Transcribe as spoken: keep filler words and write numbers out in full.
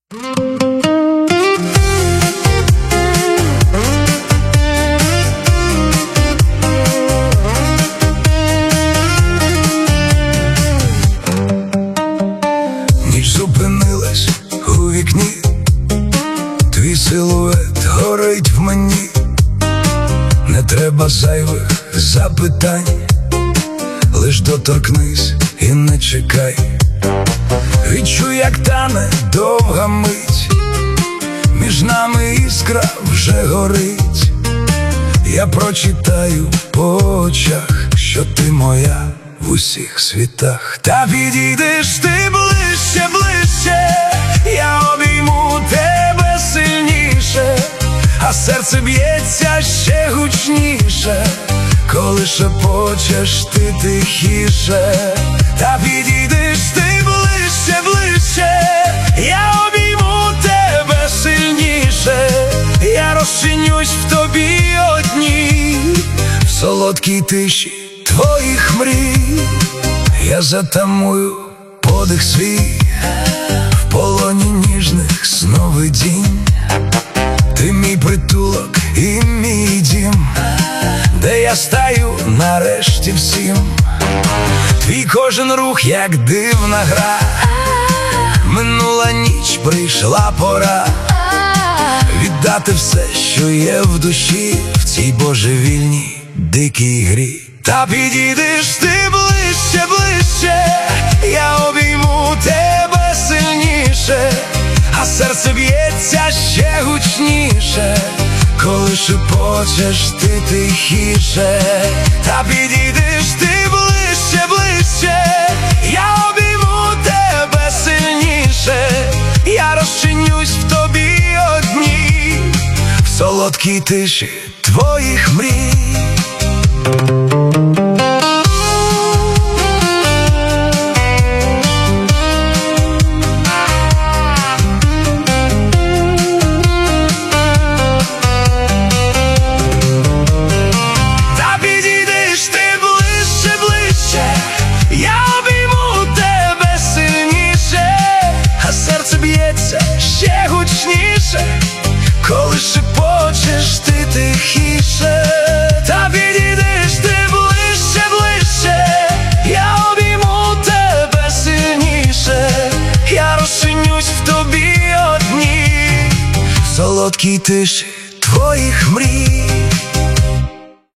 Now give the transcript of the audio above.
Ніч зупинилась у вікні, твій силует горить в мені. Не треба зайвих запитань, лиш доторкнись і не чекай. Відчуй, як тане довга мить, між нами іскра вже горить. Я прочитаю по очах, що ти моя в усіх світах. Та підійдеш ти ближче, ближче, я обійму тебе сильніше, а серце б'ється ще гучніше, коли шепочеш ти тихіше. Та підійдеш ти ближче, ближче, я обійму тебе сильніше, я розчинюсь в тобі одній, в солодкій тиші твоїх мрій. Я затамую подих свій в полоні ніжних сновидінь. Ти мій притулок і мій дім, де я стаю нарешті всім. Твій кожен рух, як дивна гра, минула ніч, прийшла пора віддати все, що є в душі, в цій божевільній дикій грі. Та підійдеш ти ближче, ближче, я обійму тебе сильніше, а серце б'ється ще гучніше, коли шепочеш ти тихіше. Та підійдеш ти ближче, ближче, я обійму тебе сильніше, я розчинюсь в тобі одній, в солодкій тиші твоїх мрій. Ще гучніше, коли шепочеш ти тихіше. Та підійдеш ти ближче, ближче, я обійму тебе сильніше, я розчинюсь в тобі одній, в солодкій тиші твоїх мрій.